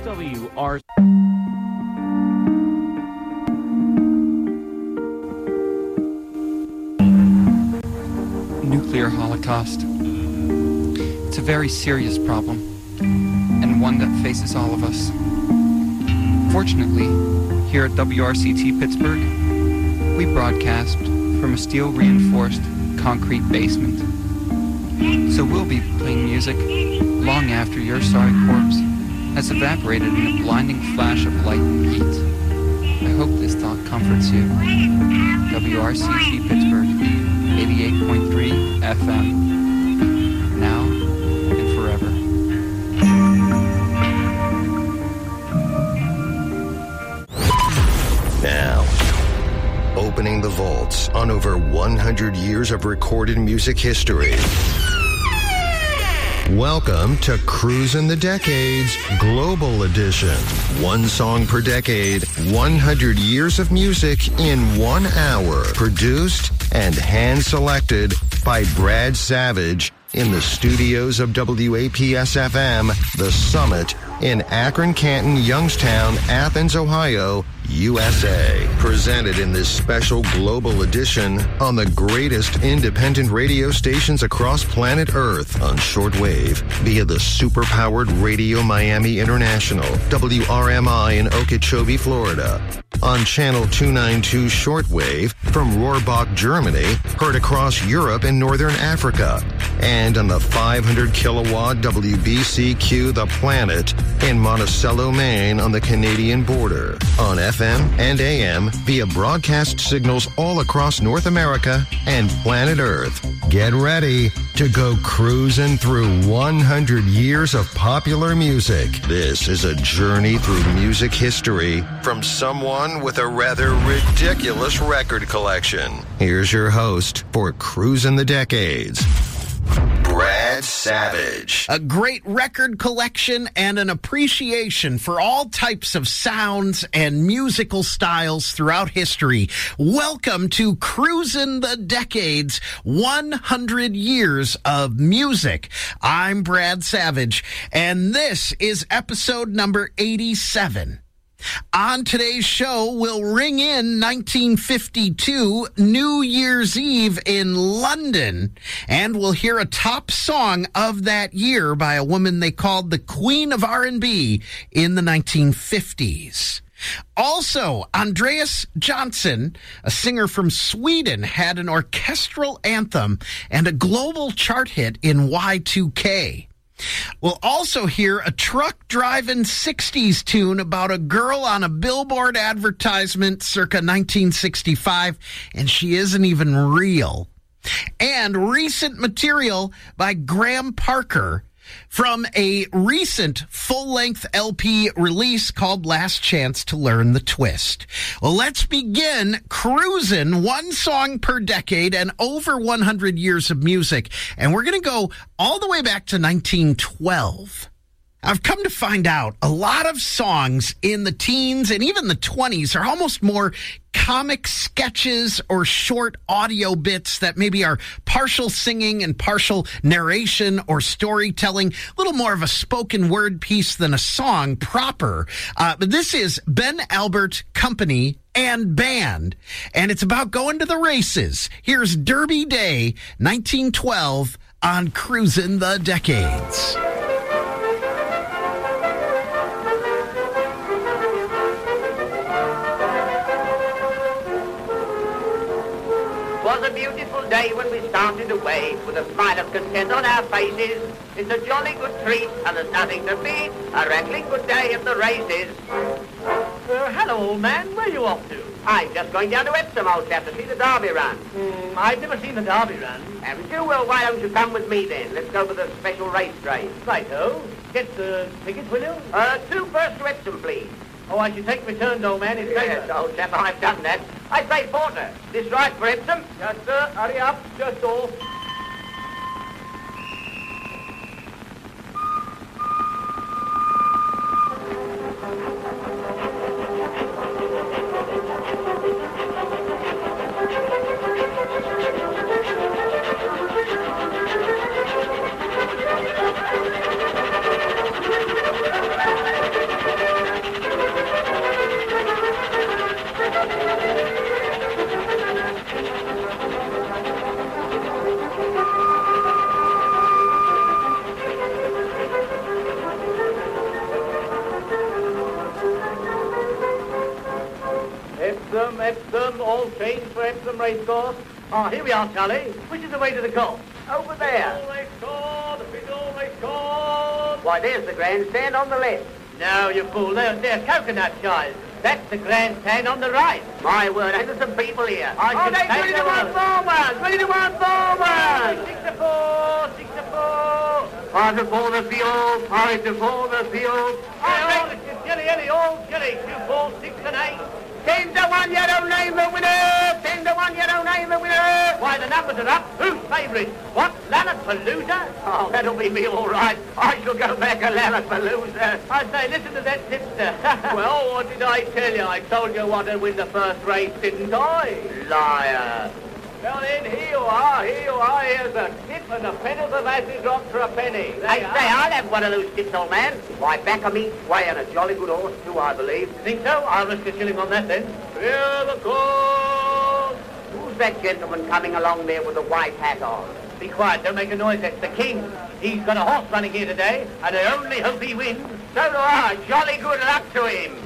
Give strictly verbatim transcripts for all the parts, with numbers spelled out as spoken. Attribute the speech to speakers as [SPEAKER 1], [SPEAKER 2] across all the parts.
[SPEAKER 1] W R.
[SPEAKER 2] Nuclear holocaust. It's a very serious problem, and one that faces all of us. Fortunately, here at W R C T Pittsburgh, we broadcast from a steel-reinforced concrete basement. So we'll be playing music long after your sorry corpse has evaporated in a blinding flash of light and heat. I hope this thought comforts you. W R C T Pittsburgh, eighty-eight point three F M. Now and forever.
[SPEAKER 3] Now, opening the vaults on over one hundred years of recorded music history. Welcome to Cruisin' the Decades Global Edition. One song per decade, one hundred years of music in one hour. Produced and hand-selected by Brad Savage in the studios of W A P S F M, The Summit in Akron, Canton, Youngstown, Athens, Ohio, U S A. Presented in this special global edition on the greatest independent radio stations across planet Earth on shortwave via the super-powered Radio Miami International, W R M I in Okeechobee, Florida. On channel two ninety-two shortwave from Rohrbach, Germany, heard across Europe and Northern Africa. And on the five hundred kilowatt W B C Q The Planet in Monticello, Maine on the Canadian border. On F M and A M via broadcast signals all across North America and planet Earth. Get ready to go cruising through one hundred years of popular music. This is a journey through music history from someone with a rather ridiculous record collection. Here's your host for Cruisin' the Decades, Brad Savage.
[SPEAKER 4] A great record collection and an appreciation for all types of sounds and musical styles throughout history. Welcome to Cruisin' the Decades, one hundred years of music. I'm Brad Savage, and this is episode number eighty-seven. On today's show, we'll ring in nineteen fifty-two, New Year's Eve in London, and we'll hear a top song of that year by a woman they called the Queen of R and B in the nineteen fifties. Also, Andreas Johnson, a singer from Sweden, had an orchestral anthem and a global chart hit in Y two K. We'll also hear a truck-driving sixties tune about a girl on a billboard advertisement circa nineteen sixty-five, and she isn't even real. And recent material by Graham Parker from a recent full-length L P release called Last Chance to Learn the Twist. Well, let's begin cruising one song per decade and over one hundred years of music. And we're going to go all the way back to nineteen twelve. I've come to find out a lot of songs in the teens and even the twenties are almost more comic sketches or short audio bits that maybe are partial singing and partial narration or storytelling, a little more of a spoken word piece than a song proper. Uh, but this is Ben Albert Company and Band, and it's about going to the races. Here's Derby Day, nineteen twelve on Cruisin' the Decades.
[SPEAKER 5] Was a beautiful day when we started away with a smile of content on our faces. It's a jolly good treat and there's nothing to beat a rattling good day at the races.
[SPEAKER 6] Uh, hello, old man. Where are you off to?
[SPEAKER 5] I'm just going down to Epsom, old chap, to see the Derby run.
[SPEAKER 6] Mm, I've never seen the Derby run.
[SPEAKER 5] Haven't you? Well, why don't you come with me then? Let's go for the special race train.
[SPEAKER 6] Righto. Get the tickets, will you?
[SPEAKER 5] Uh, two first to Epsom, please.
[SPEAKER 6] Oh, I should take return, old man. It's
[SPEAKER 5] Yes,
[SPEAKER 6] better.
[SPEAKER 5] old chap, I've done that. I say, Porter, this right for Epsom?
[SPEAKER 6] Yes, sir. Hurry up. Just all. Epsom, Epsom, all changed for Epsom Racecourse. Ah, here we are, Charlie. Which is the way to the course?
[SPEAKER 5] Over there.
[SPEAKER 6] Fiddle Racecourse, Fiddle Racecourse.
[SPEAKER 5] Why, there's the grandstand on the left.
[SPEAKER 6] No, you fool. They're, they're coconut shies. That's the grandstand on the right.
[SPEAKER 5] My word, ain't there some people here?
[SPEAKER 6] I
[SPEAKER 5] oh,
[SPEAKER 6] should
[SPEAKER 5] they
[SPEAKER 6] take
[SPEAKER 5] three to
[SPEAKER 6] the
[SPEAKER 5] one
[SPEAKER 6] word.
[SPEAKER 5] forward! Three to one forward!
[SPEAKER 6] Six to four, six to four.
[SPEAKER 5] Five to four the field, five to four the field.
[SPEAKER 6] Hey, all the jelly, jelly, all jelly. Two, four, six, and eight.
[SPEAKER 5] Ten to one, you don't name the winner! Ten to one, you don't name the winner!
[SPEAKER 6] Why, the numbers are up. Who's favourite? What? Lanarkpalooza?
[SPEAKER 5] Oh, that'll be me all right. I shall go back a Lanarkpalooza.
[SPEAKER 6] I say, listen to that tipster. Well, what did I tell you? I told you what to win the first race, didn't I?
[SPEAKER 5] Liar.
[SPEAKER 6] Well, then, here you are, here you are. Here's a tip and a penn'orth of acid drops for a penny. There
[SPEAKER 5] I
[SPEAKER 6] you
[SPEAKER 5] say,
[SPEAKER 6] are.
[SPEAKER 5] I'll have one of those tips, old man. Why, back of me, way and a jolly good horse, too, I believe.
[SPEAKER 6] You think so? I'll risk a shilling on that, then. Clear the course.
[SPEAKER 5] Who's that gentleman coming along there with the white hat on?
[SPEAKER 6] Be quiet, don't make a noise. That's the king. He's got a horse running here today, and I only hope he wins.
[SPEAKER 5] So do I. Jolly good luck to him.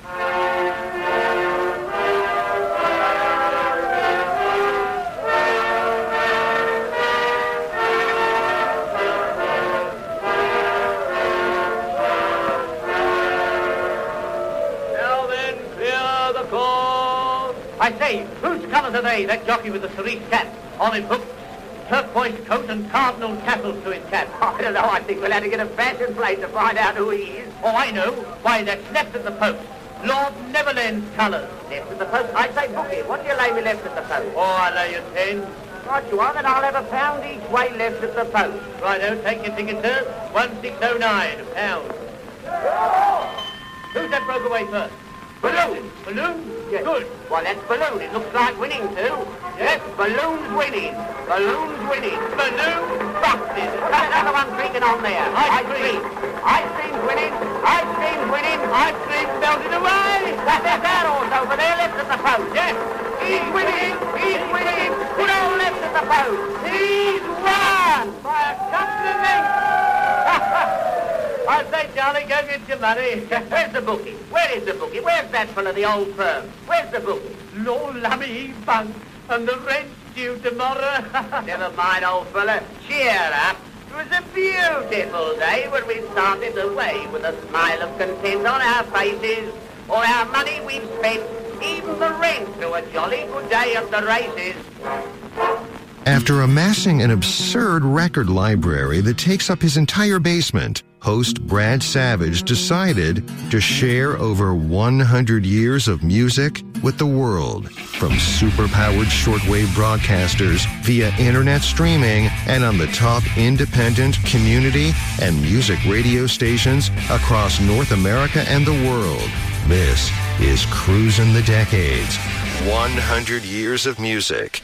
[SPEAKER 6] Now then, clear the course. I say, whose colours are they? That jockey with the cerise cap, olive hooks, turquoise coat and cardinal tassels to his cap.
[SPEAKER 5] I don't know. I think we'll have to get a fashion plate to find out who he is.
[SPEAKER 6] Oh, I know. Why, that's left at the post. Lord Neverland's colours.
[SPEAKER 5] Left at the post. I say, Bookie, what do you lay me left at the post?
[SPEAKER 6] Oh, I'll lay you ten.
[SPEAKER 5] Right you are, then I'll have a pound each way left at the post.
[SPEAKER 6] Righto, take your ticket, sir. one six oh nine, a pound. Who's that broke away first?
[SPEAKER 5] Balloon.
[SPEAKER 6] Balloon?
[SPEAKER 5] Yes.
[SPEAKER 6] Good.
[SPEAKER 5] Well, that's Balloon. It looks like winning, too. Yes, Balloon's winning. Balloon's winning.
[SPEAKER 6] Balloon busted.
[SPEAKER 5] Got another one creaking on there.
[SPEAKER 6] Ice
[SPEAKER 5] Ice
[SPEAKER 6] cream.
[SPEAKER 5] cream. Ice cream's winning. Ice cream's winning.
[SPEAKER 6] Ice cream melted away.
[SPEAKER 5] That's that horse over there left at the post.
[SPEAKER 6] Yes.
[SPEAKER 5] He's winning. He's winning. Good old left at the post. He's won.
[SPEAKER 6] By a couple of lengths. I say, Charlie, go get your money.
[SPEAKER 5] Where's the bookie? Where is the bookie? Where's that fellow, the old firm? Where's the bookie?
[SPEAKER 6] Lord, lummy, he's bunk. And the rent's due tomorrow.
[SPEAKER 5] Never mind, old fella. Cheer up. It was a beautiful day when we started away with a smile of content on our faces. All our money we've spent, even the rent, to a jolly good day at the races.
[SPEAKER 3] After amassing an absurd record library that takes up his entire basement, host Brad Savage decided to share over one hundred years of music with the world, from superpowered shortwave broadcasters via internet streaming and on the top independent, community, and music radio stations across North America and the world. This is Cruisin' the Decades. one hundred years of music.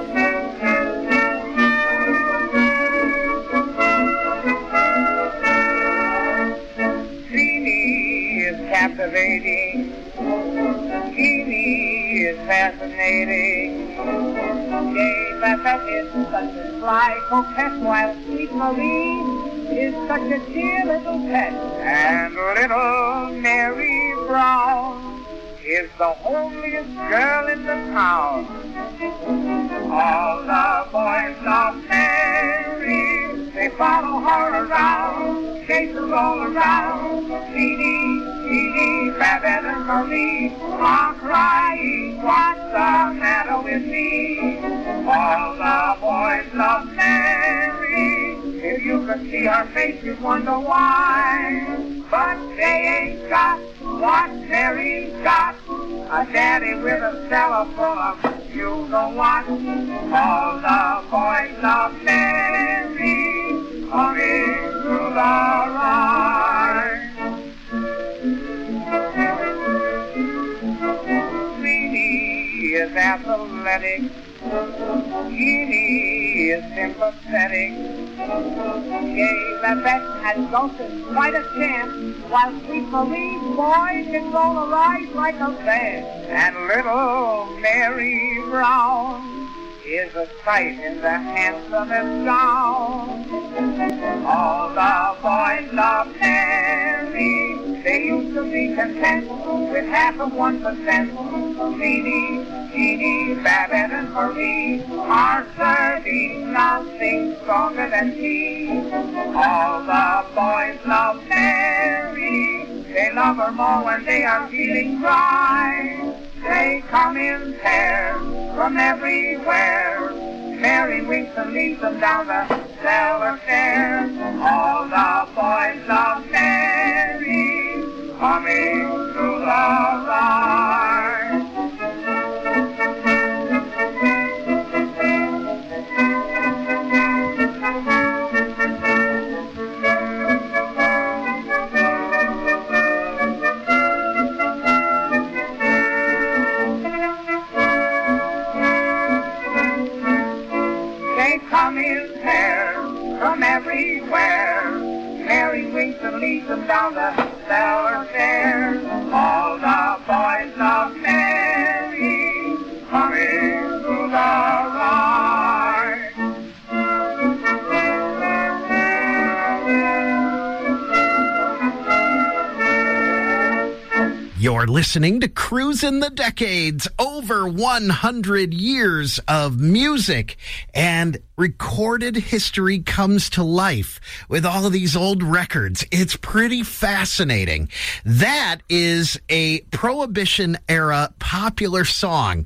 [SPEAKER 1] Captivating, Jeannie is fascinating. Jane Buffett is such a sly coquette, while sweet Marie is such a dear little pet. And little Mary Brown is the homeliest girl in the town. All the boys love Mary, they follow her around, chase her all around. Jeannie, Jeannie, Babette and Marie are crying, what's the matter with me? All the boys love Mary, if you could see her face you'd wonder why. But they ain't got what Mary's got, a daddy with a cellar full of you know what. All the boys love Mary, coming through the ride. Sweetie is athletic, Jeannie is sympathetic. Gay Babette has ghosts quite a chance, while sweet Marie's boy can roll a ride like a band. And little Mary Brown is a sight in the handsomest gown. All the boys love Mary, They used to be content with half of one percent. Jeannie, Jeannie, Babbitt, and Marie are serving nothing stronger than tea. All the boys love Mary. They love her more when they are feeling dry. They come in pairs from everywhere. Mary winks and leads them down the cellar stairs. All the boys love Mary, coming through the ride. Come in pairs from everywhere. Mary winks and leads them down the cellar stairs. All the boys love Mary, coming through the ride.
[SPEAKER 4] You're listening to Cruisin' the Decades, over one hundred years of music and recorded history comes to life with all of these old records. It's pretty fascinating. That is a Prohibition era popular song.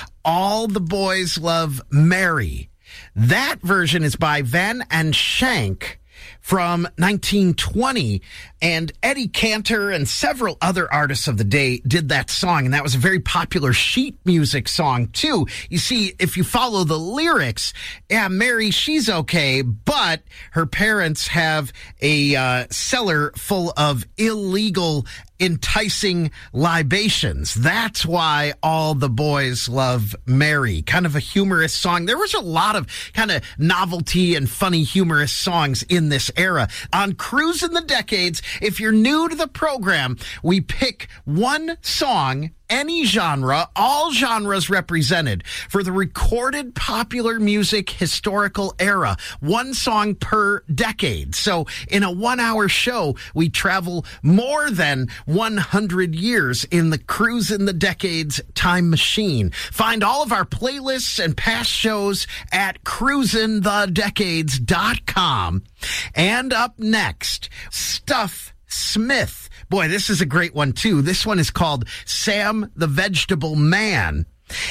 [SPEAKER 4] All the Boys Love Mary. That version is by Van and Shank from nineteen twenty, and Eddie Cantor and several other artists of the day did that song, and that was a very popular sheet music song, too. You see, if you follow the lyrics, yeah, Mary, she's okay, but her parents have a uh, cellar full of illegal enticing libations. That's why all the boys love Mary. Kind of a humorous song. There was a lot of kind of novelty and funny humorous songs in this era. On Cruisin' the Decades, if you're new to the program, we pick one song, any genre, all genres represented, for the recorded popular music historical era. One song per decade. So in a one-hour show, we travel more than one hundred years in the Cruisin' the Decades time machine. Find all of our playlists and past shows at cruisin the decades dot com. And up next, Stuff Smith. Boy, this is a great one, too. This one is called Sam the Vegetable Man.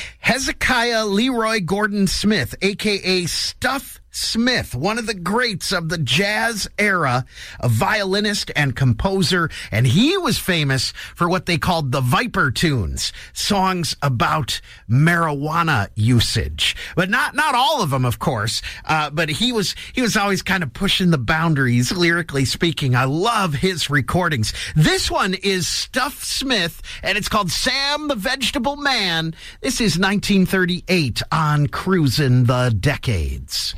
[SPEAKER 4] Hezekiah Leroy Gordon Smith, a k a. Stuff Smith, one of the greats of the jazz era, a violinist and composer, and he was famous for what they called the Viper tunes, songs about marijuana usage. But not not all of them, of course. Uh, but he was he was always kind of pushing the boundaries, lyrically speaking. I love his recordings. This one is Stuff Smith, and it's called Sam the Vegetable Man. This is nineteen thirty-eight on Cruisin' the Decades.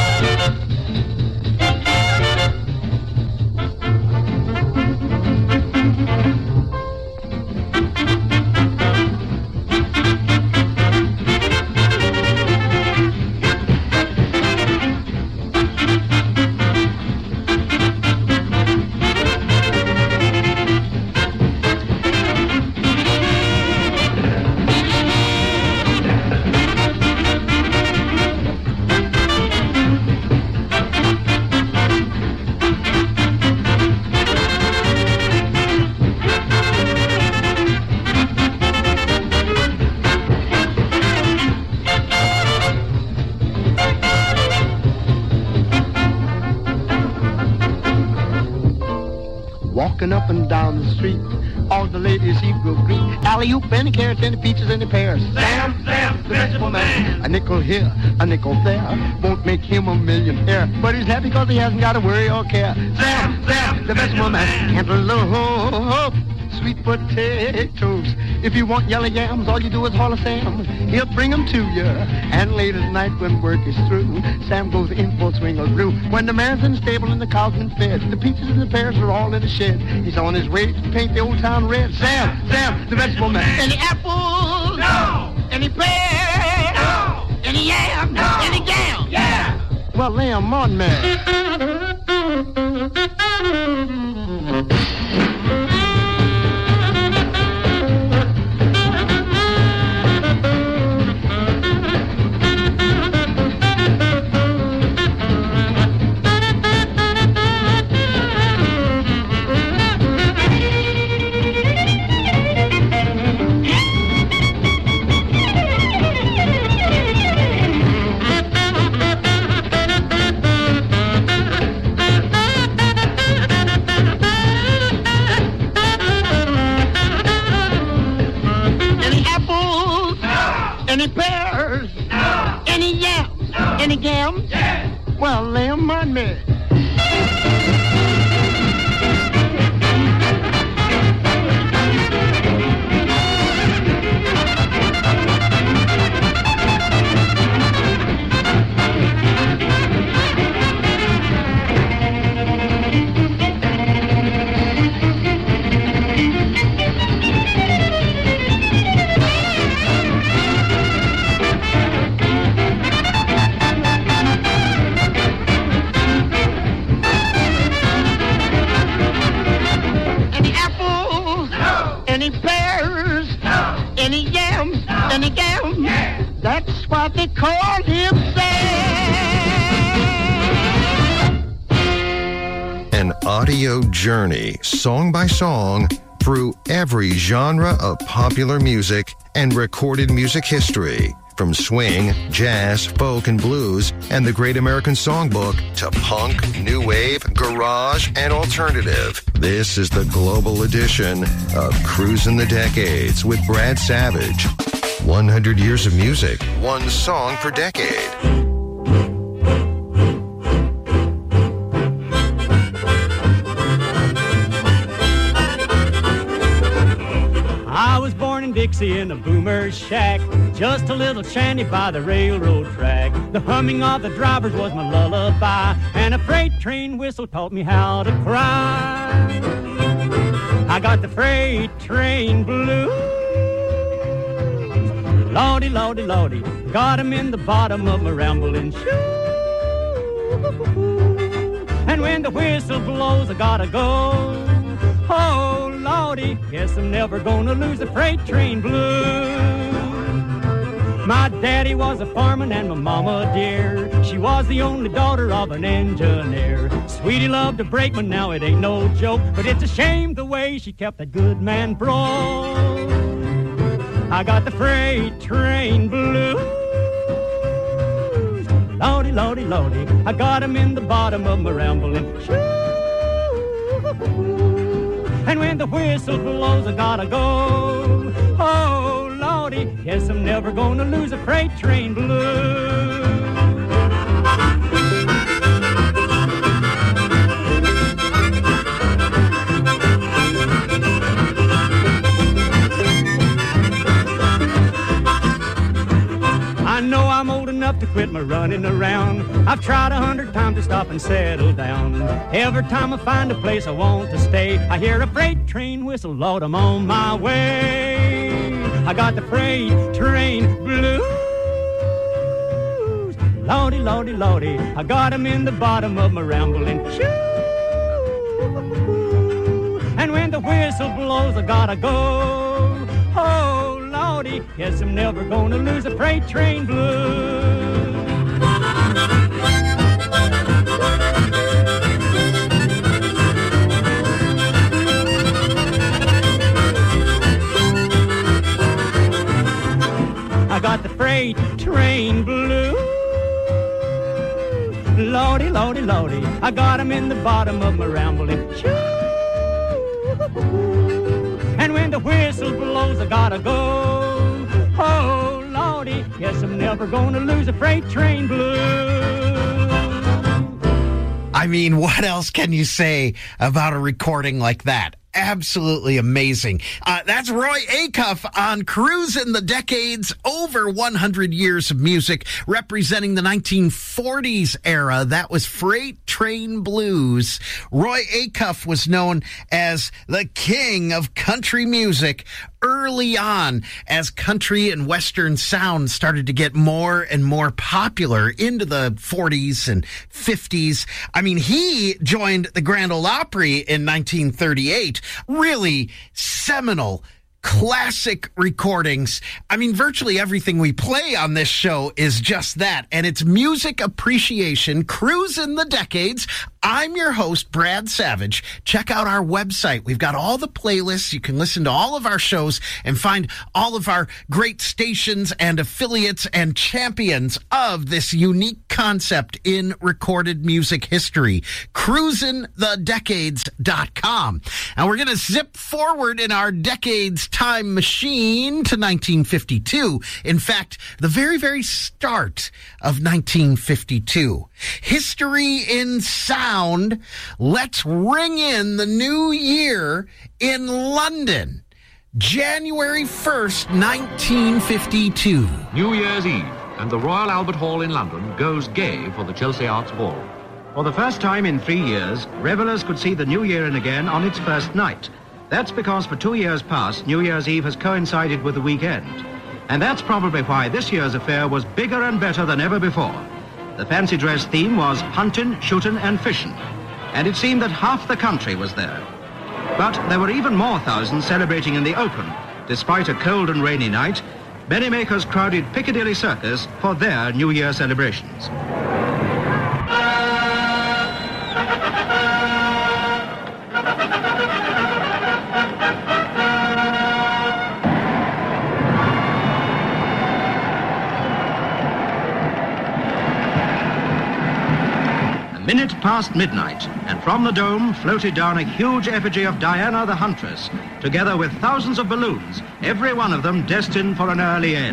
[SPEAKER 7] Walking up and down the street, all the ladies he will greet. Alley-oop, any carrots, any peaches, any pears.
[SPEAKER 6] Sam, Sam, the vegetable man.
[SPEAKER 7] A nickel here, a nickel there, won't make him a millionaire. But he's happy because he hasn't got to worry or care.
[SPEAKER 6] Sam, Sam, the vegetable man.
[SPEAKER 7] Cantaloupe, sweet potatoes. If you want yellow yams, all you do is holler Sam. He'll bring them to you. And late at night when work is through, Sam goes in full swing of brew. When the man's in the stable and the cow's been fed, the peaches and the pears are all in the shed. He's on his way to paint the old town red. Sam, Sam, the vegetable man.
[SPEAKER 6] Any apples? No.
[SPEAKER 7] Any pears?
[SPEAKER 6] No.
[SPEAKER 7] Any yam?
[SPEAKER 6] No.
[SPEAKER 7] Any jam?
[SPEAKER 6] Yeah.
[SPEAKER 7] Well, lay 'em on, man. join me. That's what they call him Sam.
[SPEAKER 3] An audio journey, song by song, through every genre of popular music and recorded music history. From swing, jazz, folk, and blues, and the Great American Songbook to punk, new wave, garage, and alternative. This is the global edition of Cruisin' the Decades with Brad Savage. one hundred years of music, one song per decade.
[SPEAKER 8] I was born in Dixie in a boomer's shack, just a little shanty by the railroad track. The humming of the drivers was my lullaby, and a freight train whistle taught me how to cry. I got the freight train blues. Lordy, lordy, lordy, got 'em in the bottom of my rambling shoe. And when the whistle blows, I gotta go. Oh, lordy, guess I'm never gonna lose the freight train blues. My daddy was a fireman and my mama dear, she was the only daughter of an engineer. Sweetie loved a brakeman, now it ain't no joke, but it's a shame the way she kept that good man broke. I got the freight train blues. Lordy, lordy, lordy, I got 'em in the bottom of my rambling shoe. And when the whistle blows, I gotta go. Oh, lordy, guess I'm never gonna lose a freight train blues. I know I'm old enough to quit my running around. I've tried a hundred times to stop and settle down. Every time I find a place I want to stay, I hear a freight train whistle, Lord, I'm on my way. I got the freight train blues. Lordy, lordy, lordy, I got 'em in the bottom of my rambling shoe. And when the whistle blows, I gotta go. Oh, Lordy, guess I'm never gonna lose a freight train blues. I got the freight train blues. Lordy, lordy, lordy, I got 'em in the bottom of my rambling shoe. And when the whistle blows, I gotta go. Oh, Lordy, guess I'm never gonna lose a freight train blues.
[SPEAKER 4] I mean, what else can you say about a recording like that? Absolutely amazing. Uh, that's Roy Acuff on Cruisin' the Decades, over one hundred years of music, representing the nineteen forties era. That was Freight Train Blues. Roy Acuff was known as the king of country music early on as country and western sound started to get more and more popular into the forties and fifties. I mean, he joined the Grand Ole Opry in nineteen thirty-eight. Really seminal, classic recordings. I mean, virtually everything we play on this show is just that, and it's music appreciation, Cruisin' the Decades I'm your host, Brad Savage. Check out our website. We've got all the playlists. You can listen to all of our shows and find all of our great stations and affiliates and champions of this unique concept in recorded music history. cruisin the decades dot com. And we're going to zip forward in our decades time machine to nineteen fifty-two. In fact, the very, very start of nineteen fifty-two. History in sound. Let's ring in the new year in London. January first, nineteen fifty-two.
[SPEAKER 9] New Year's Eve, and the Royal Albert Hall in London goes gay for the Chelsea Arts Ball.
[SPEAKER 10] For the first time in three years, revellers could see the New Year in again on its first night. That's because for two years past, New Year's Eve has coincided with the weekend. And that's probably why this year's affair was bigger and better than ever before. The fancy dress theme was hunting, shooting and fishing. And it seemed that half the country was there. But there were even more thousands celebrating in the open. Despite a cold and rainy night, merrymakers crowded Piccadilly Circus for their New Year celebrations. A minute past midnight, and from the dome floated down a huge effigy of Diana the Huntress, together with thousands of balloons, every one of them destined for an early end.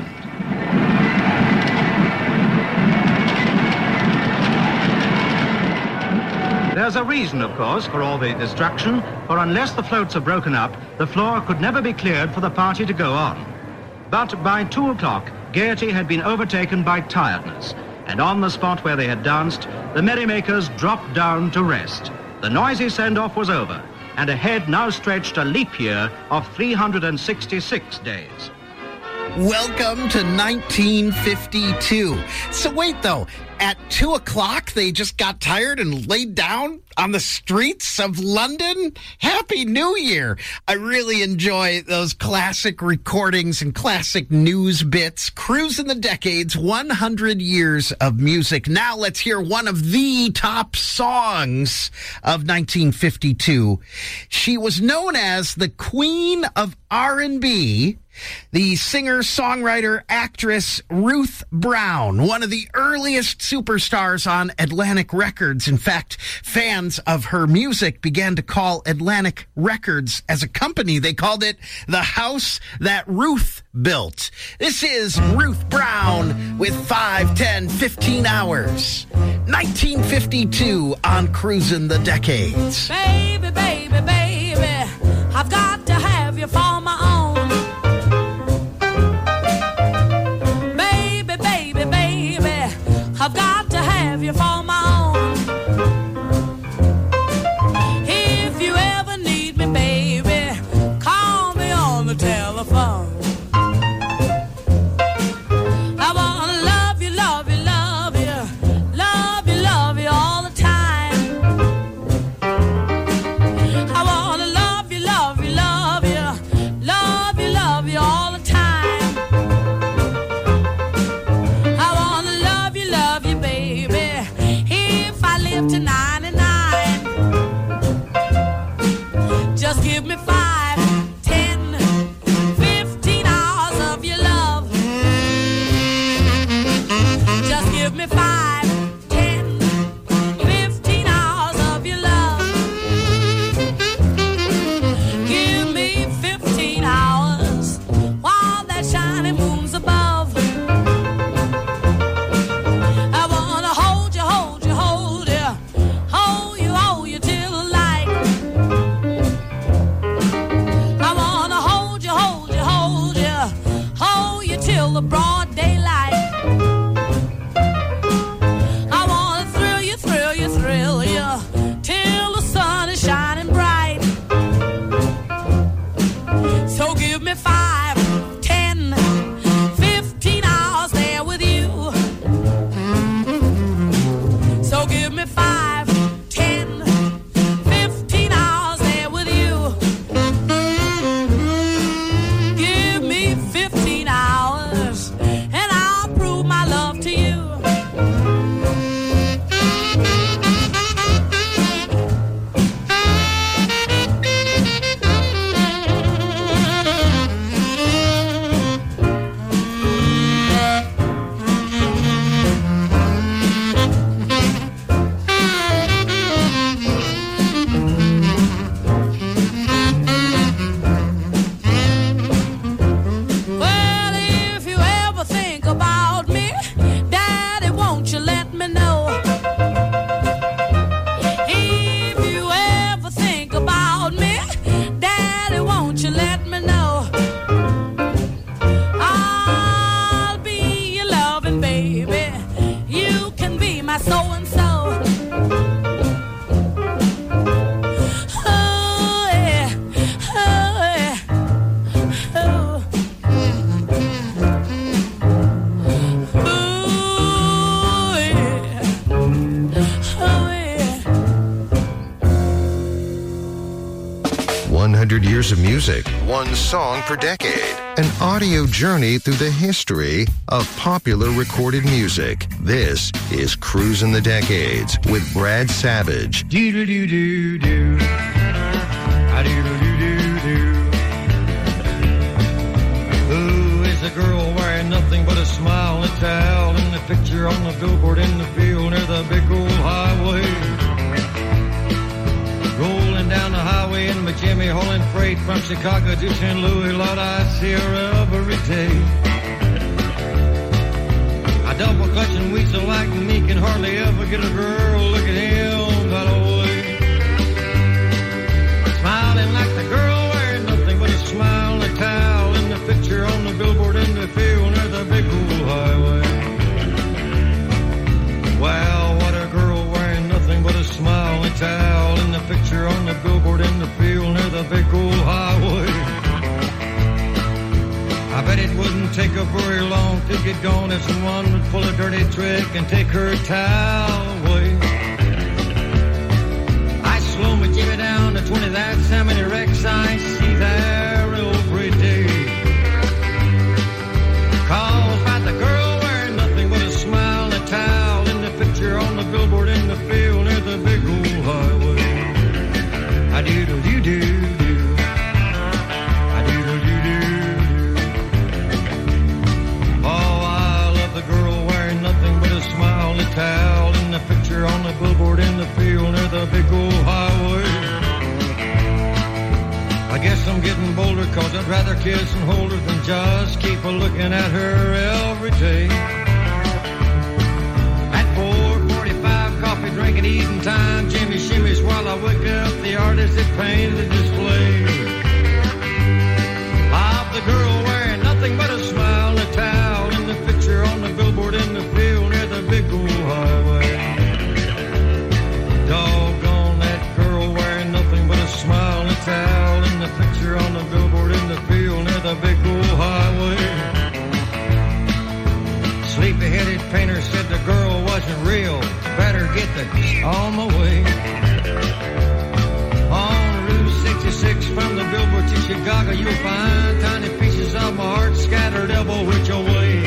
[SPEAKER 10] There's a reason, of course, for all the destruction, for unless the floats are broken up, the floor could never be cleared for the party to go on. But by two o'clock, gaiety had been overtaken by tiredness, and on the spot where they had danced, the merrymakers dropped down to rest. The noisy send-off was over, and ahead now stretched a leap year of three hundred sixty-six days.
[SPEAKER 4] Welcome to nineteen fifty-two. So wait, though, at two o'clock they just got tired and laid down on the streets of London? Happy New Year! I really enjoy those classic recordings and classic news bits. Cruising the Decades, one hundred years of music. Now let's hear one of the top songs of nineteen fifty-two. She was known as the Queen of R and B. The singer, songwriter, actress Ruth Brown, one of the earliest superstars on Atlantic Records. In fact, fans of her music began to call Atlantic Records as a company. They called it the house that Ruth built. This is Ruth Brown with five, ten, fifteen hours. nineteen fifty-two on Cruising the Decades.
[SPEAKER 11] Baby, baby, baby, I've got to have you for my own. I've got to have you for my own. If you ever need me, baby, call me on the telephone. I wanna love you, love you, love you, love you, love you all the time. I wanna let me know. I'll be your loving baby. You can be my so-and-so. Oh, yeah. Oh, yeah. Oh. Oh, yeah. Oh, yeah.
[SPEAKER 3] one hundred years of music, one song per decade. An audio journey through the history of popular recorded music. This is Cruisin' the Decades with Brad Savage.
[SPEAKER 12] Doo-doo-doo-doo-doo. Ah-doo-doo-doo-doo-doo. Who is a girl wearing nothing but a smile and a towel in the picture on the billboard in the field near the big old highway? Rolling down the highway in my Jimmy hauling freight from Chicago to Saint Louis, Lord, I see her every day. I double clutch and whistle like me, can hardly ever get a girl look at him that way. Smiling like the girl wearing nothing but a smile and a towel in the picture on the billboard in the field near the big old highway. Well, what a girl wearing nothing but a smile and a towel in the picture on the billboard in the field near the big old highway. I bet it wouldn't take her very long to get gone if someone would pull a dirty trick and take her towel away. I slow my Jimmy down to twenty, that's how many wrecks I see there every day. Cause about the girl wearing nothing but a smile and a towel in the picture on the billboard in the field near the big old highway. I do do do do do. I do do do do do. Oh, I love the girl wearing nothing but a smile and a towel in the picture on the billboard in the field near the big old highway. I guess I'm getting bolder cause I'd rather kiss and hold her than just keep a looking at her every day. At four forty-five, coffee drinking, eating time, Jimmy shimmies while I wake up the artist that painted the display. Of the girl wearing nothing but a smile and a towel in the picture on the billboard in the field near the big old highway. Doggone that girl wearing nothing but a smile and a towel in the picture on the billboard in the field near the big old highway. Sleepy-headed painter said the girl wasn't real. Better get the on my way. On Route sixty-six from the billboard to Chicago, you'll find tiny pieces of my heart scattered elbow which away.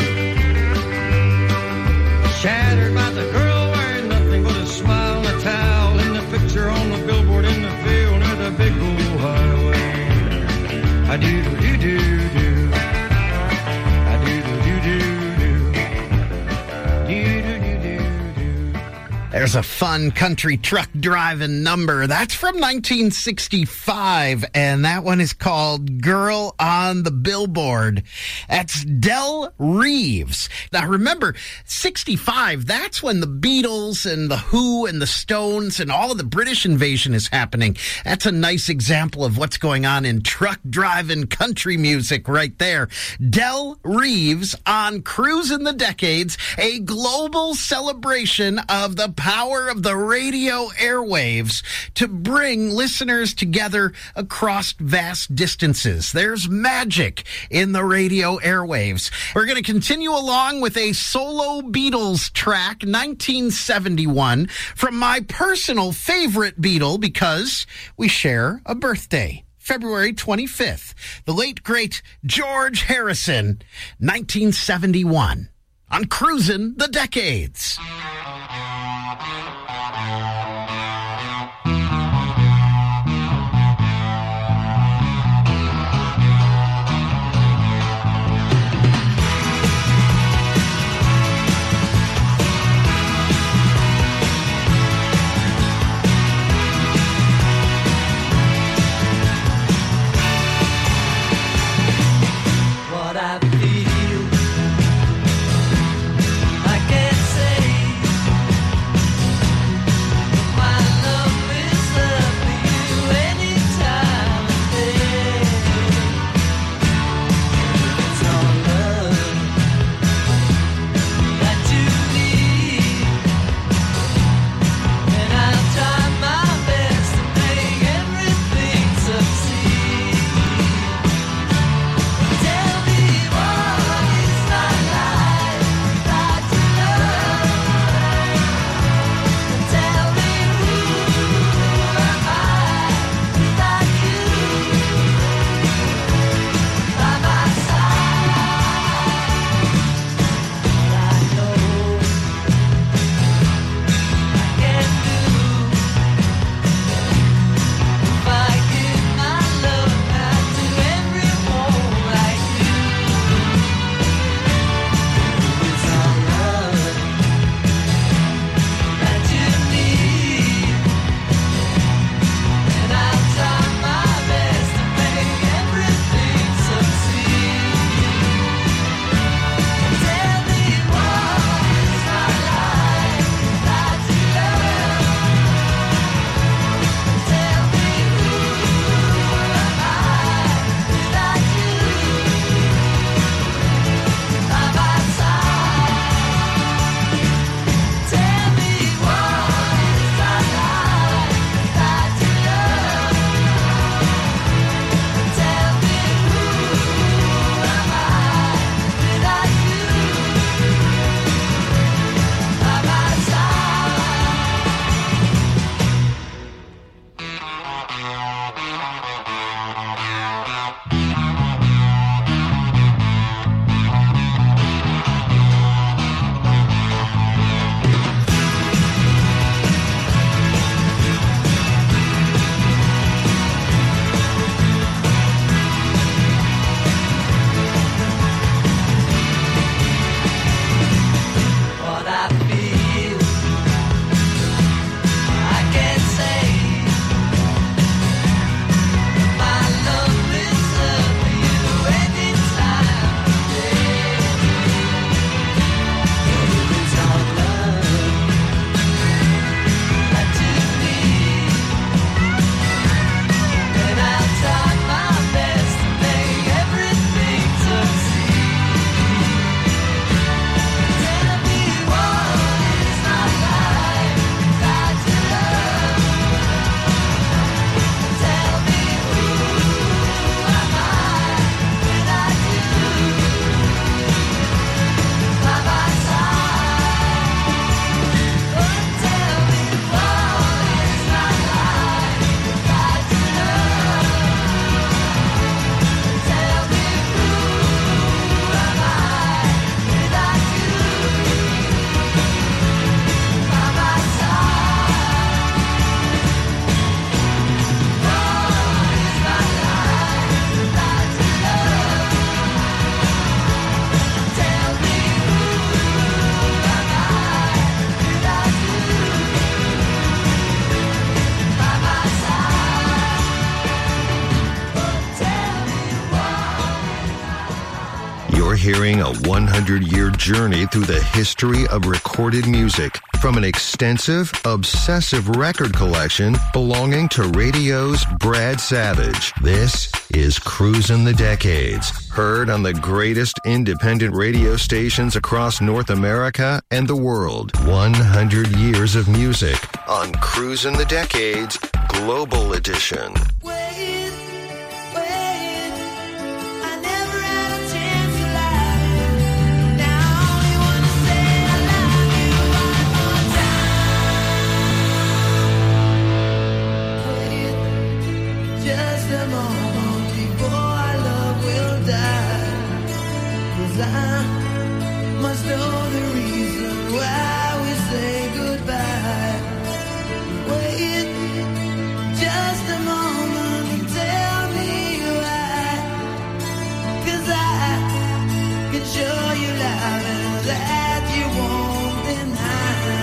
[SPEAKER 12] Shattered by the girl wearing nothing but a smile and a towel in the picture on the billboard in the field near the big old highway. I do do do do do. I do do do do do. Do do do do do.
[SPEAKER 4] There's a fun country truck driving number. That's from nineteen sixty-five, and that one is called Girl on the Billboard. That's Del Reeves. Now remember, sixty-five, that's when the Beatles and the Who and the Stones and all of the British invasion is happening. That's a nice example of what's going on in truck driving country music right there. Del Reeves on Cruisin' the Decades, a global celebration of the power of the radio airwaves to bring listeners together across vast distances. There's magic in the radio airwaves. We're going to continue along with a solo Beatles track, nineteen seventy-one, from my personal favorite Beatle because we share a birthday. February twenty-fifth, the late, great George Harrison, nineteen seventy-one, on Cruisin' the Decades.
[SPEAKER 11] What I feel, I can't say.
[SPEAKER 3] hearing a one hundred year journey through the history of recorded music from an extensive, obsessive record collection belonging to radio's Brad Savage. This is Cruisin' the Decades, heard on the greatest independent radio stations across North America and the world. one hundred years of music on Cruisin' the Decades Global Edition.
[SPEAKER 13] I must know the reason why we say goodbye. Wait just a moment and tell me why. 'Cause I can show you love that you won't deny.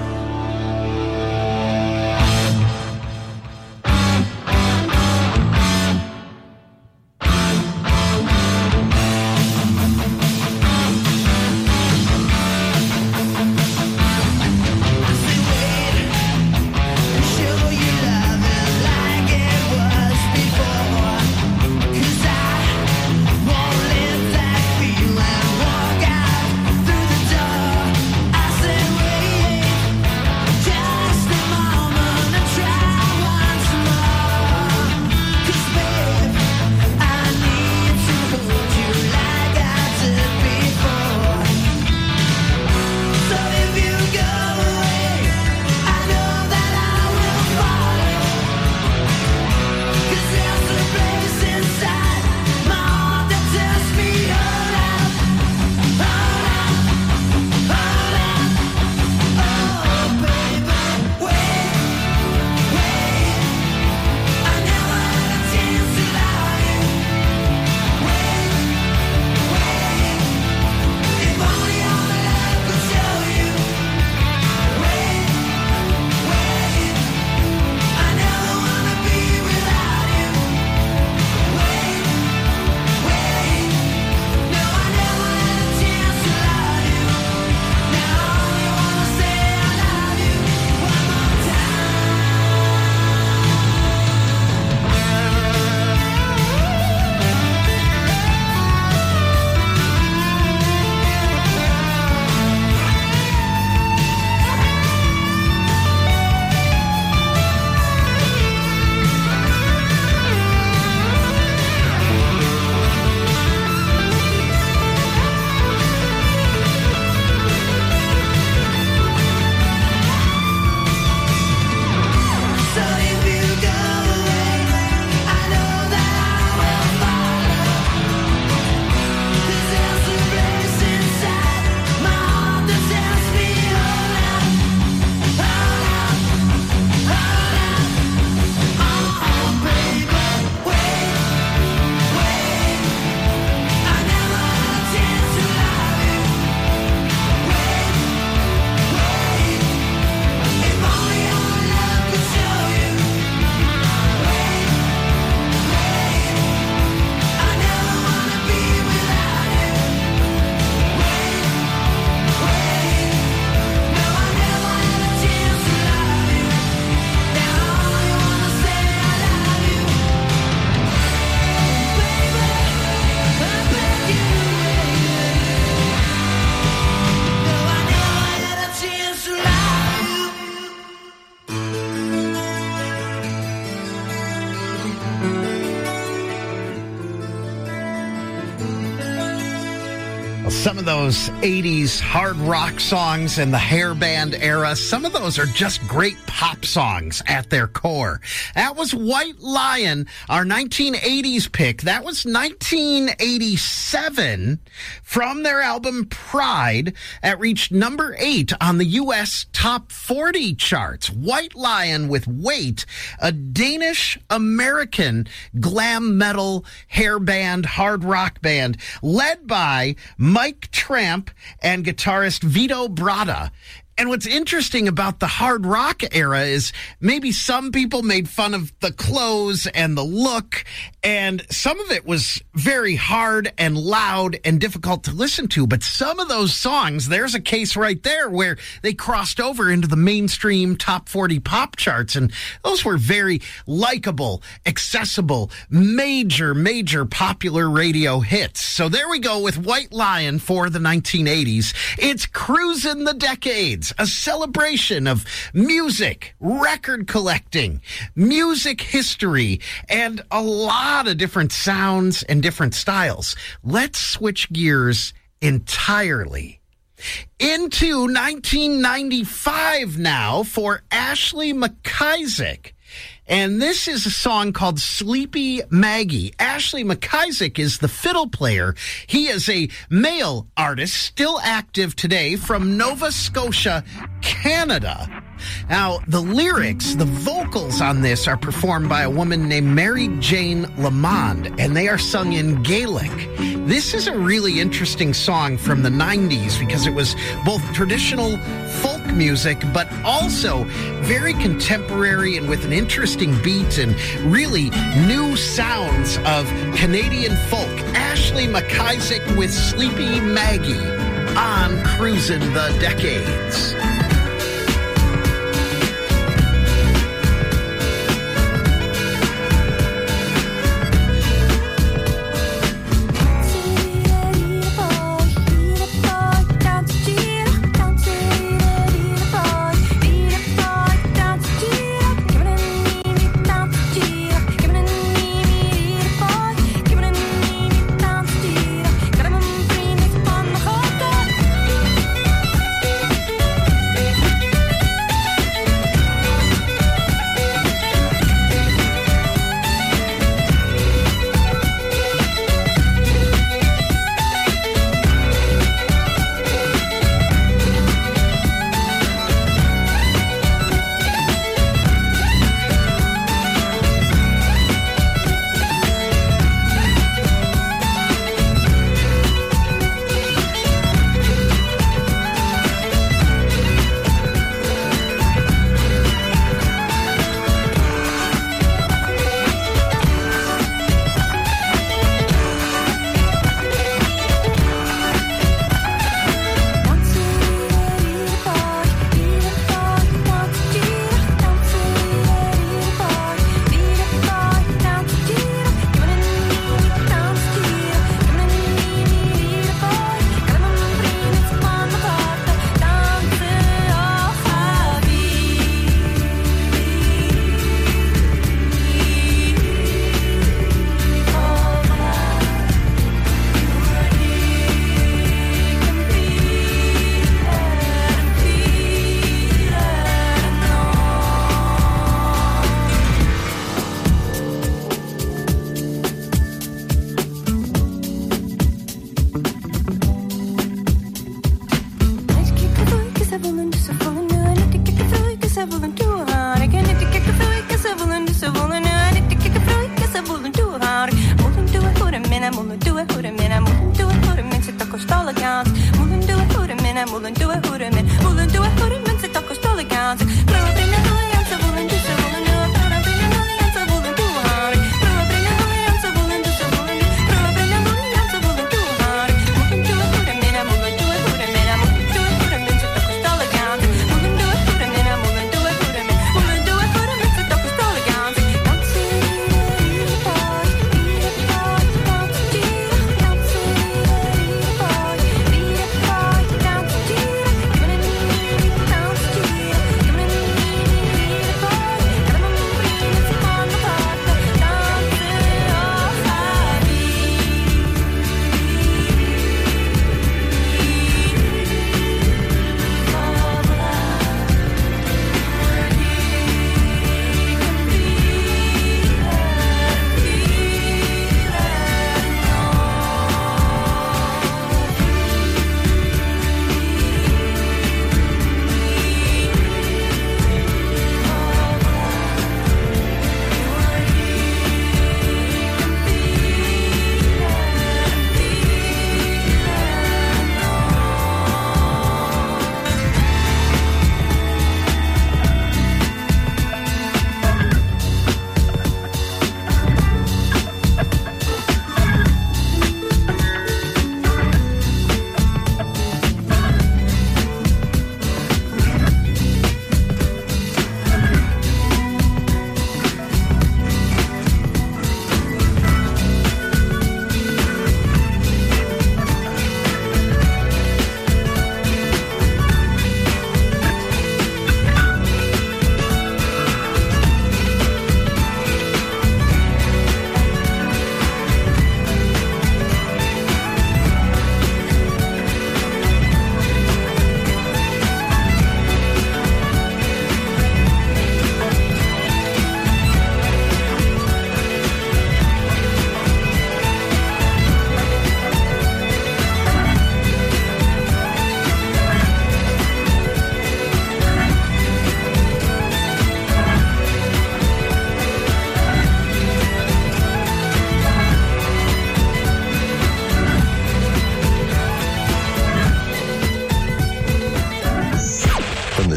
[SPEAKER 4] Some of those eighties hard rock songs in the hair band era, some of those are just great pop songs at their core. That was White Lion, our nineteen eighties pick. That was nineteen eighty-seven from their album Pride. That reached number eight on the U S Top forty charts. White Lion with Wait, a Danish-American glam metal hair band, hard rock band, led by Mike Tramp and guitarist Vito Bratta. And what's interesting about the hard rock era is maybe some people made fun of the clothes and the look, and some of it was very hard and loud and difficult to listen to. But some of those songs, there's a case right there where they crossed over into the mainstream top forty pop charts, and those were very likable, accessible, major, major popular radio hits. So there we go with White Lion for the nineteen eighties. It's Cruising the Decades, a celebration of music, record collecting, music history, and a lot of different sounds and different styles. Let's switch gears entirely into nineteen ninety-five now for Ashley McIsaac. And this is a song called Sleepy Maggie. Ashley McIsaac is the fiddle player. He is a male artist, still active today, from Nova Scotia, Canada. Now, the lyrics, the vocals on this are performed by a woman named Mary Jane Lamond, and they are sung in Gaelic. This is a really interesting song from the nineties because it was both traditional folk music, but also very contemporary and with an interesting beat and really new sounds of Canadian folk. Ashley McIsaac with Sleepy Maggie on Cruising the Decades.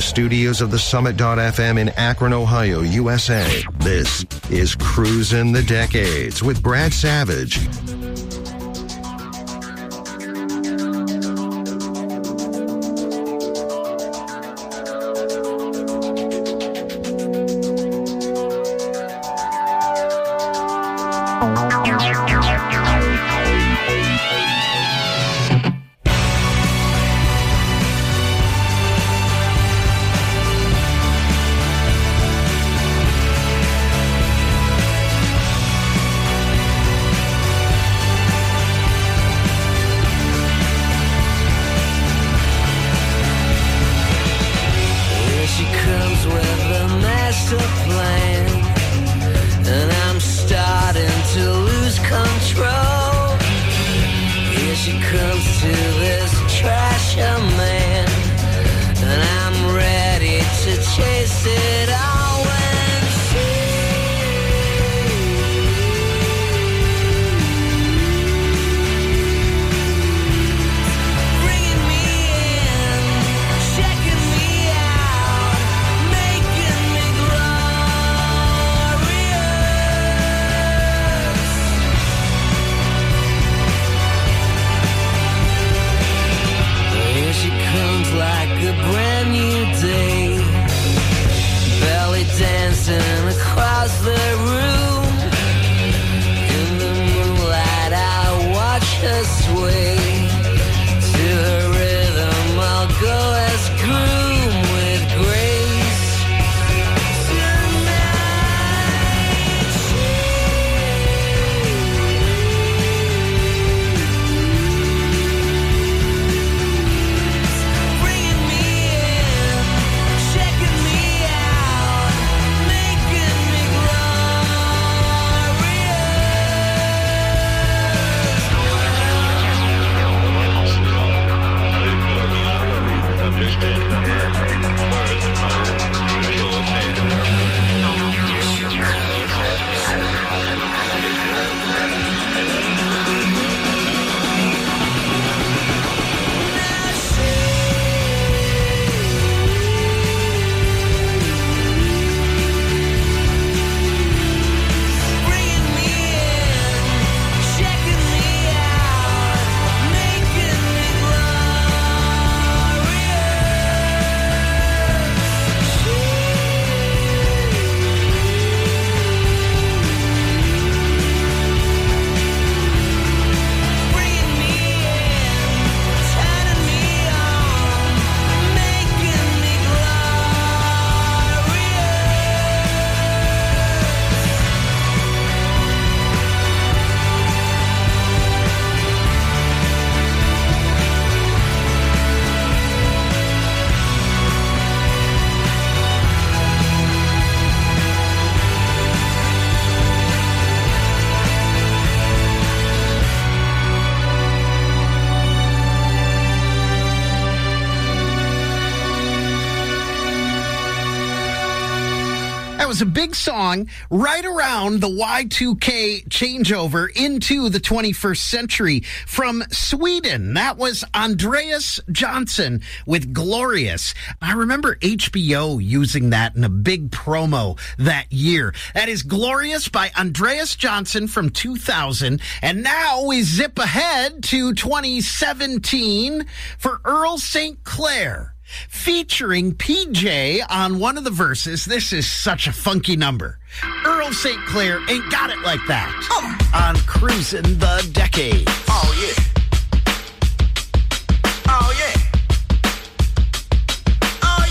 [SPEAKER 3] studios of the Summit dot F M in Akron, Ohio, U S A. This is Cruisin' the Decades with Brad Savage. Was a big song right around the Y two K changeover into the twenty-first century from Sweden. That was Andreas Johnson with Glorious. I remember H B O using that in a big promo that year. That is Glorious by Andreas Johnson from two thousand. And now we zip ahead to twenty seventeen for Earl Saint Clair, featuring P J on one of the verses. This is such a funky number. Earl Saint Clair Ain't Got It Like That oh. on Cruisin' the Decade.
[SPEAKER 14] Oh, yeah. Oh, yeah. Oh,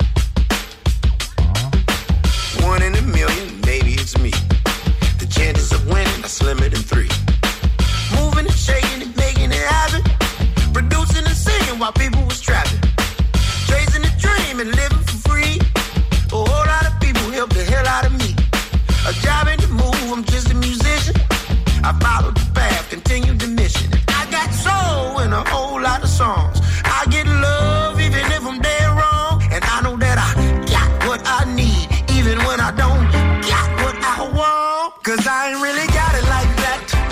[SPEAKER 14] yeah. One in a million, maybe it's me. The chances of winning are slimmer than three. Moving and shaking and making it happen. Producing and singing while people was trapping. Chasing the dream and living for free. A whole lot of people help the hell out of me. A job in the move, I'm just a musician. I followed the path, continued the mission. I got soul in a whole lot of songs. I get love even if I'm dead wrong. And I know that I got what I need, even when I don't got what I want. Cause I ain't really got it like that.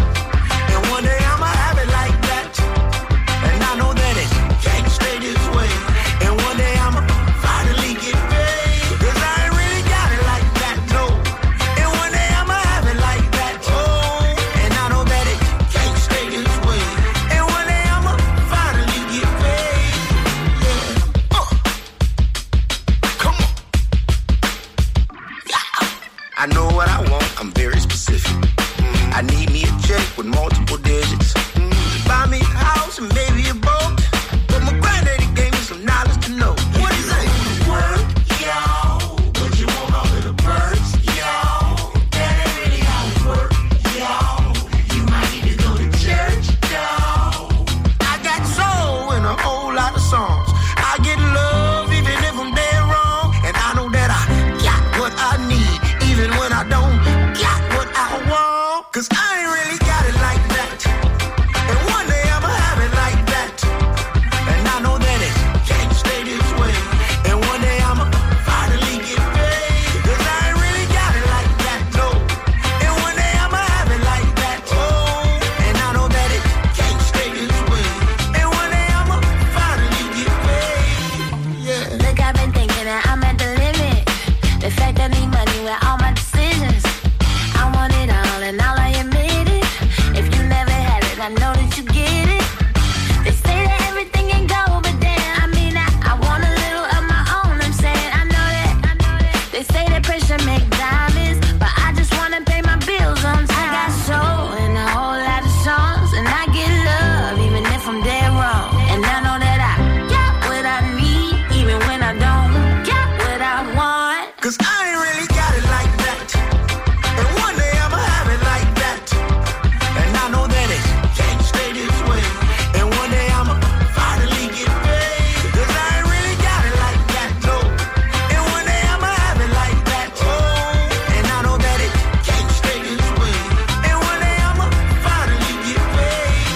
[SPEAKER 15] know that you get it. They say that everything can go, but then, I mean, I, I want a little of my own. I'm saying, I know that, I know that. They say that pressure make diamonds, but I just wanna pay my bills on time. I got soul and a whole lot of songs, and I get love even if I'm dead wrong. And I know that I got what I need, even when I don't get what I want.
[SPEAKER 14] Cause I ain't really got it like that. And one day I'ma have it like that. And I know that it can't stay this way. And one day I'ma finally get paid. Cause I ain't really got it like that, no. And one day I'ma have it like that. Oh, and I know that it can't stay this way. And one day I'ma finally get paid.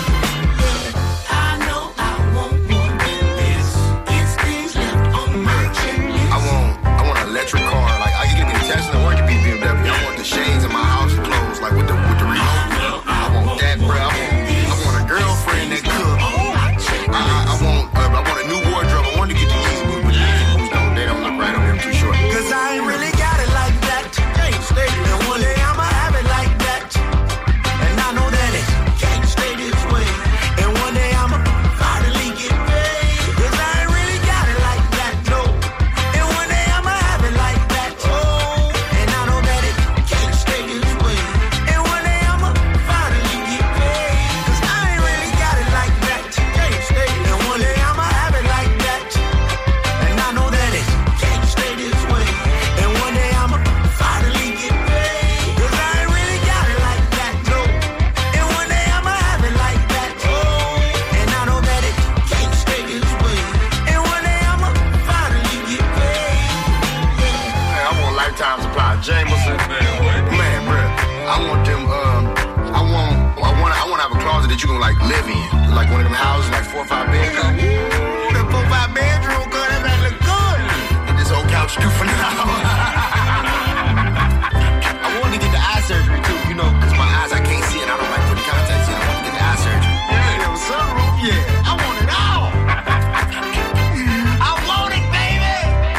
[SPEAKER 14] Yeah. I know I want more than this. It's things left on my checklist.
[SPEAKER 16] I want, I want an electric car. Like I can give me the Tesla or it can be B M W. I want the shades in my house closed, like with the with the remote. I want that, bro. I want, I want a girlfriend that cook. I, I, I want, uh, I want a new wardrobe. I want to get the Yeezy boots, but the Yeezy boots don't, they don't look right on them. Too short.
[SPEAKER 14] Cause I ain't really got it like that. Can't stay. And one day I'ma have it like that. And I know that it can't stay this way. And one day I'ma finally get paid. Cause I ain't really got it like that, no. And one day I'ma have it like that. Oh, and I know that it can't stay this way. And one day I'ma finally get paid. Cause I ain't really got it like that. Can't stay. And one day I'ma have it like that. And I know that it can't stay this way. And one day I'ma finally get paid. Cause I ain't really got it like that, no. And one day I'ma have it like that. Oh, and I know that it can't stay this way. And one day I'ma finally get paid.
[SPEAKER 16] Hey, I want lifetime supply. Jameson, man, bro. I want them. Um, I want, I want, I want to have a closet that you can like live in, like one of them houses, like four or five bedroom. Ooh, that four or five bedroom, girl, that man look good. And this old couch too for now. I want to get the eye surgery too, you know, because my eyes I can't see and I don't like putting contacts in. I want to get the eye surgery. Yeah, yeah, sunroof, yeah. I want it all. I want it, baby.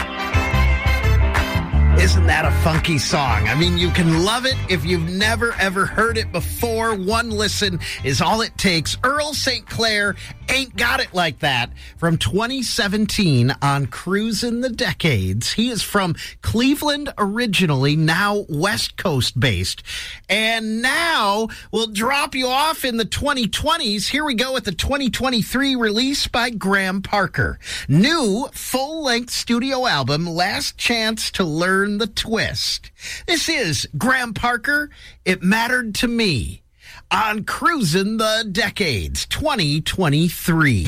[SPEAKER 4] Isn't that a funky song? I mean, you can love it if you've never, ever heard it before. One listen is all it takes. Earl Saint Clair, Ain't Got It Like That, from twenty seventeen on Cruisin' the Decades. He is from Cleveland originally, now West Coast based. And now we'll drop you off in the twenty twenties. Here we go with the twenty twenty-three release by Graham Parker. New full-length studio album, Last Chance to Learn the Twist. This is Graham Parker, It Mattered to Me, on Cruisin' the Decades twenty twenty-three.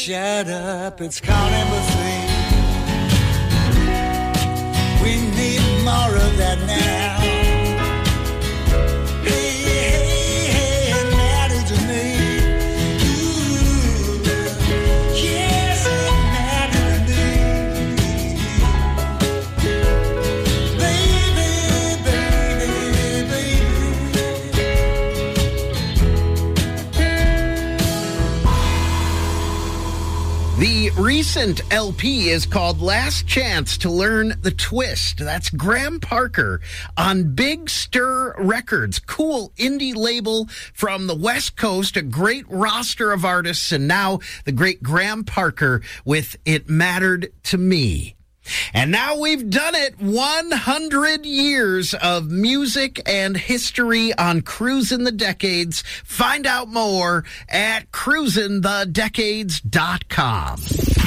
[SPEAKER 17] shut up, it's call number three. We need more of that now. Hey, hey, hey, it matters to me. Ooh, yes, it matters to me. Baby, baby, baby.
[SPEAKER 4] The recent L P is called Last Chance to Learn the Twist. That's Graham Parker on Big Stir Records. Cool indie label from the West Coast, a great roster of artists, and now the great Graham Parker with It Mattered to Me. And now we've done it. one hundred years of music and history on Cruisin' the Decades. Find out more at cruisin the decades dot com.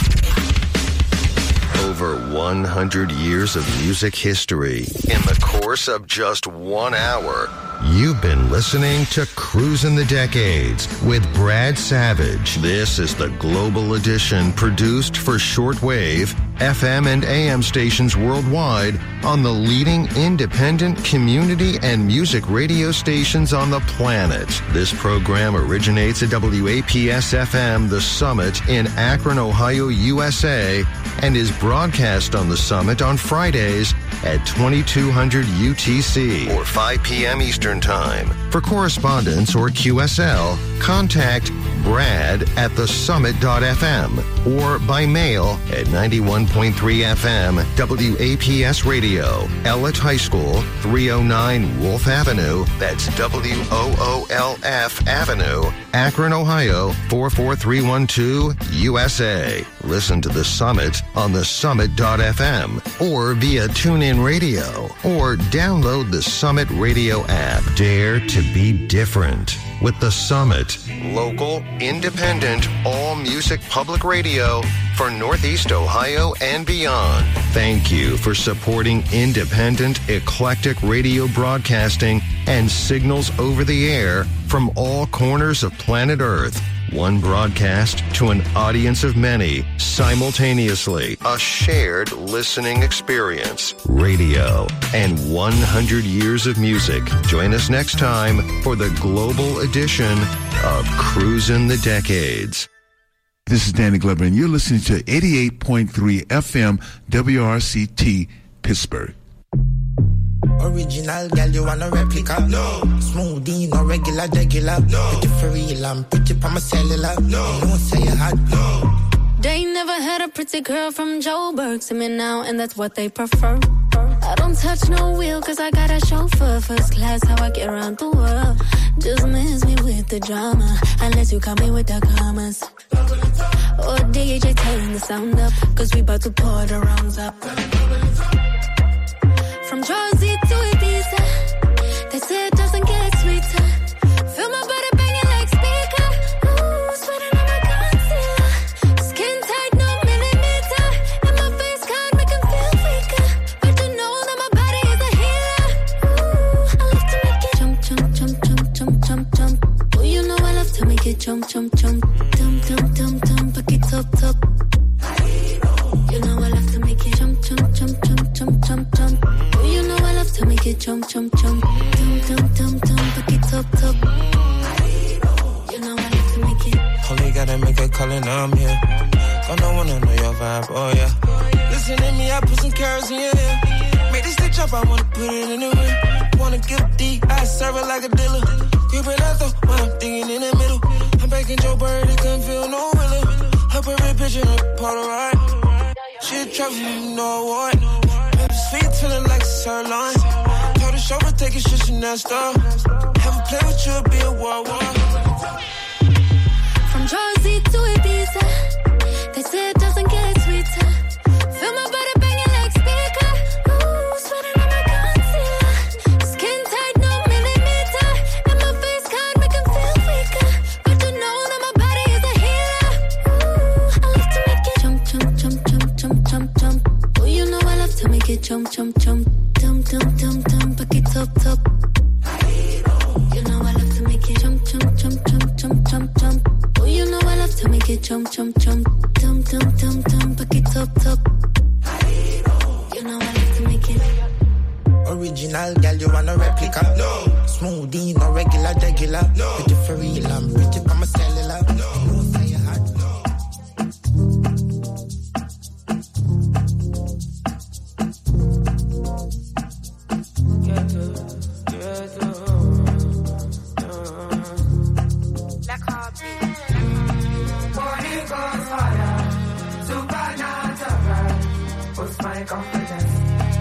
[SPEAKER 3] Over one hundred years of music history in the course of just one hour. You've been listening to Cruisin' the Decades with Brad Savage. This is the Global Edition produced for shortwave, F M and A M stations worldwide on the leading independent community and music radio stations on the planet. This program originates at W A P S F M The Summit in Akron, Ohio, U S A, and is broadcast on The Summit on Fridays at twenty-two hundred U T C or five p.m. Eastern Time. For correspondence or Q S L, contact Brad at the summit dot f m or by mail at ninety-one point three F M W A P S Radio, Ellet High School, three oh nine Wolf Avenue, that's W O O L F Avenue, Akron, Ohio, four four three one two, U S A. Listen to The Summit on the summit dot f m or via TuneIn Radio or download the Summit Radio app. Dare to be different with The Summit, local, independent, all-music public radio for Northeast Ohio and beyond. Thank you for supporting independent, eclectic radio broadcasting and signals over the air from all corners of planet Earth. One broadcast to an audience of many simultaneously. A shared listening experience. Radio and one hundred years of music. Join us next time for the global edition of Cruisin' the Decades.
[SPEAKER 18] This is Danny Glover, and you're listening to eighty-eight point three F M W R C T Pittsburgh.
[SPEAKER 19] Original girl, you want a replica? No. Smoothie, no regular, regular. No. Pretty for real, I'm pretty pa my cellular. No. You know say you hot. No.
[SPEAKER 20] They never had a pretty girl from Joburg to me now, and that's what they prefer. I don't touch no wheel, cause I got a chauffeur. First class, how I get around the world. Just miss me with the drama, unless you come in with the commas. Or D J turn the sound up, cause we about to pour the rounds up. From Jersey to Ibiza, they say it doesn't get sweeter. Feel my body banging like speaker. Ooh, sweating on my concealer. Skin tight, no millimeter. And my face card make him feel weaker. But you know that my body is a healer. Ooh, I love to make it jump, jump, jump, jump, jump, jump, jump. Oh, you know I love to make it jump, jump, jump. Dum, dum, dum, dum, back it up, top. You know I love to make it jump, jump, jump, jump, jump, jump, jump. You know I love to make it jump, jump, jump. Dum, dum, dum, dum, back it up, top. You know I love to make it.
[SPEAKER 21] Only gotta make a call and I'm here. Gonna wanna know your vibe, oh yeah. Listen to me, I put some carrots in your ear. Make this stitch up, I wanna put it in the ring. Wanna give D, I serve it like a dealer. Creeping out though, when I'm thinking in the middle. I'm back in Joe Bird, it couldn't feel no realer. Her perfect picture, her Polaroid. She a trophy, you know what? Sweet feeling like sirloin. Told the chauffeur take a shit, she nasty. Have a play with you, be a war war.
[SPEAKER 20] From Jersey to Ibiza, they say it doesn't get sweeter. Feel my body banging like speaker. Ooh, sweating on my concealer. Skin tight, no millimeter. And my face card make him feel weaker. But you know that my body is a healer. Ooh, I love to make it jump, jump, jump, jump, jump, jump, jump. Oh, you know I love to make it jump, jump, jump. Dum, dum, dum, dum, back it up, top. You know I love to make it jump, jump, jump, jump, jump, jump, tum, tum, tum, tum, back it up, top. You know I like to make it.
[SPEAKER 19] Original girl, you want a replica? No. Smoothie, no regular, regular. No. Pretty for real, I'm pretty from a cellular. No. You know, say you hot, no.
[SPEAKER 2] My confidence,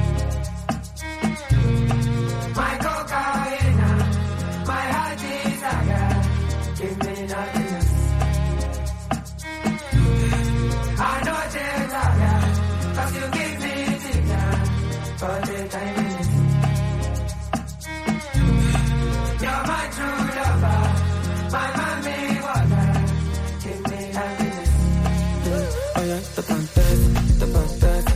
[SPEAKER 2] my cocaine, my heart desire, give me nothingness. I know you're tired, cause you give me signal for the time minutes. You're my true lover, my mommy water, give me happiness.
[SPEAKER 21] Oh yeah, the pantas, the pantas.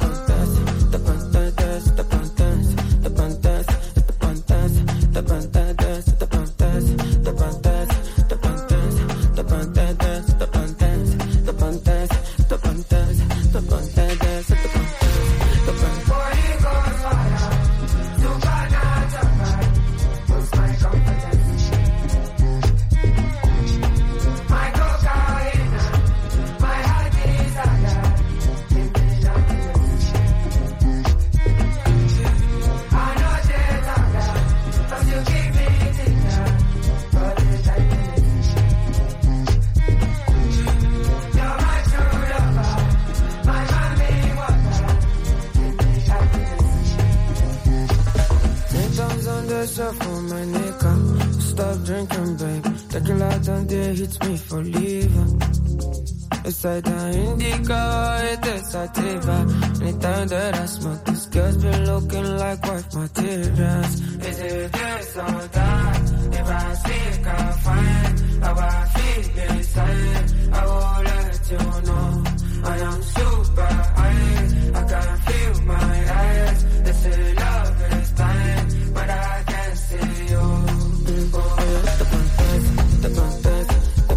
[SPEAKER 2] Inside the indica, it is sativa. Anytime that I smoke, this girl's been looking like wife materials. Is it this or that? If I speak, I find how I feel inside. I will let you know I am super high. I can feel my eyes. They say love is blind, but I can't see you. Oh, yeah, the pantas, the pantas.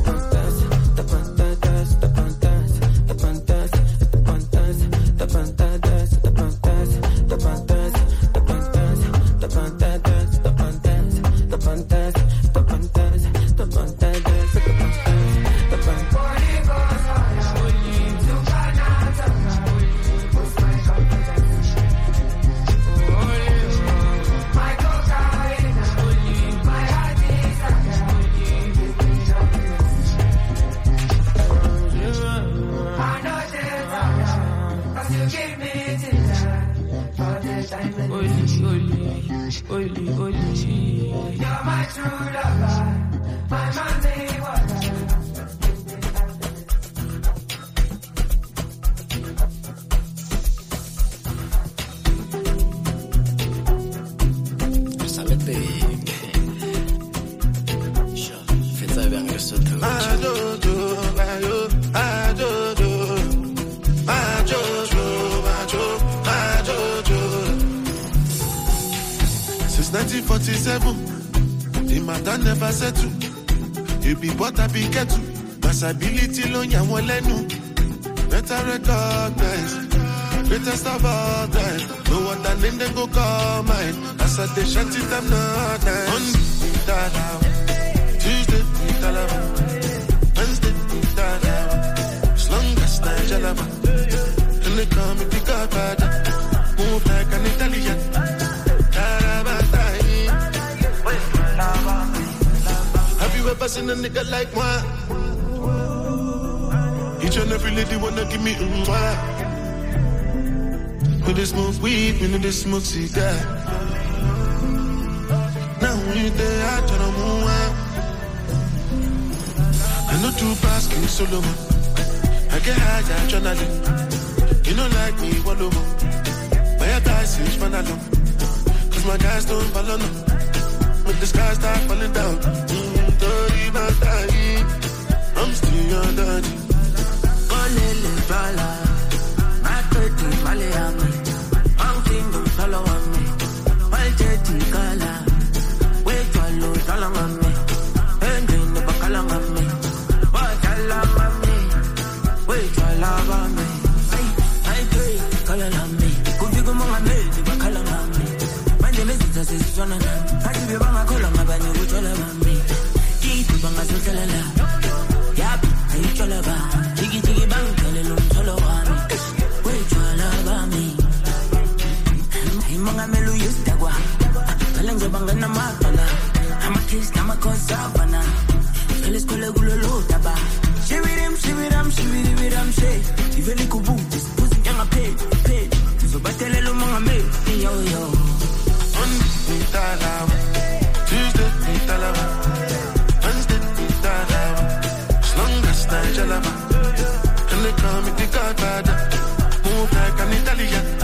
[SPEAKER 22] nineteen forty-seven, the matter never settle. You be what I be get to. Masability lo ya won lenu. Better recognize, greatest of all time. No other name then go call mine. As I dey shanty them not nice. Monday, that out. Tuesday, that out. Wednesday, that out. As long as I jalaba, and they call me the Godfather. Move like an Italian. Have you ever seen a nigga like moi? Each and every lady wanna give me a moi. When they smoke weed, when they smoke cigar. Now we there, I try to move out. I know two pass me solo. I get high, I journaling. You know like me, one over. My guys is fun alone. Cause my guys don't follow no. When the sky start falling down. Mm, dirty, not dying. I'm still on dirty.
[SPEAKER 13] Olele bala, maketi maleami, ankingo salawami, malcheti kala, wejalo salangami, engine bakalangami, wajalamami. chalala. Yap, hey chalaba. Jiggy jiggy bang, chalala, chalawa me. Wait chalaba me. Hey mga melu yes dagwa. Kalang zabanga na matala. I'm a kiss, I'm a cause savana. Felis kole gulolo taba. Shivirim, shiviram, shiviriviram she. Iveli kubu, pussy yang a pay, pay. So batele lo mga me, yo yo.
[SPEAKER 22] Monday, talaba. Tuesday, talaba. Wednesday, talaba. As long as I jalaba. And they call me the Godfather. Move like an Italian.